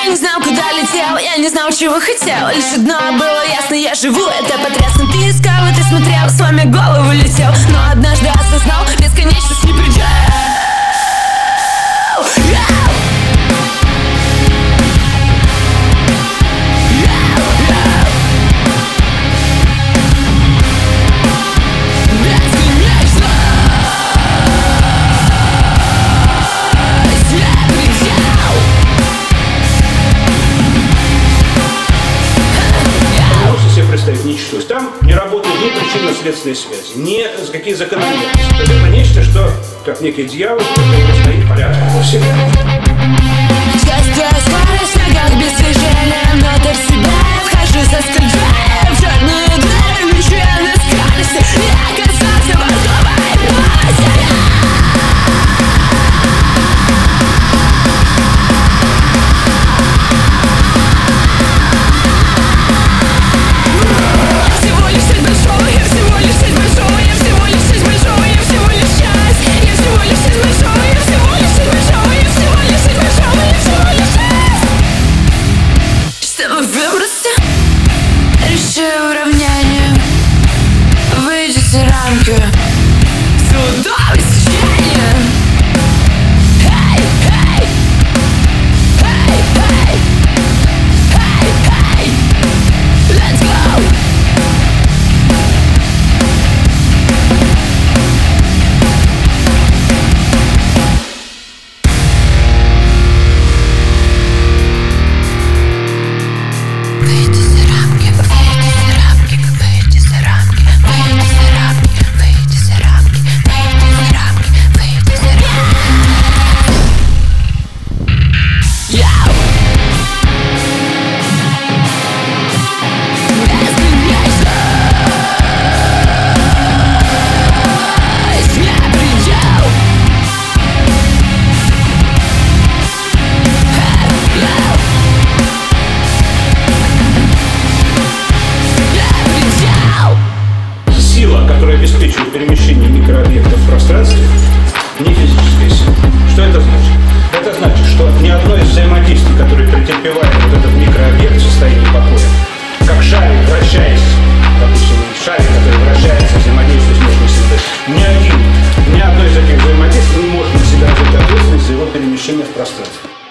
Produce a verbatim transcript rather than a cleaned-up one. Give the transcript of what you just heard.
Я не знал, куда летел, я не знал, чего хотел. Лишь одно было ясно, я живу, это потрясно. Ты искал, и ты смотрел, с вами голову летел. Но однажды осознал, бесконечность не предел. Ничто. Там не работают ни причинно-следственные связи, ни какие закономерности. Это нечто, что, как некий дьявол, который стоит порядком во вселенной. Часто скорость в шагах без движения, но ты в себя вхожу, соскользая в черные двери, ничего на скорости. Я касался воздуха и потерял. Реши уравнение, выйди за рамки судового сечения. Hey, hey, hey, hey, hey, hey, let's go. Выйди за рамки, выйди за рамки, выйди за рамки, выйди за рамки, выйди за рамки, выйди за рамки, выйди за рамки. Яу! Бесконечность не предел. Сила, которая обеспечивает перемещение микрообъектов в пространстве, не физическая сила. Что это значит? Это значит, что ни одно из взаимодействий, которые претерпевает вот этот микрообъект в состоянии покоя, как шарик, вращаясь, допустим, шарик, который вращается, взаимодействует с нужной средой, ни один, ни одно из этих взаимодействий не может на себя взять ответственность за его перемещение в пространстве.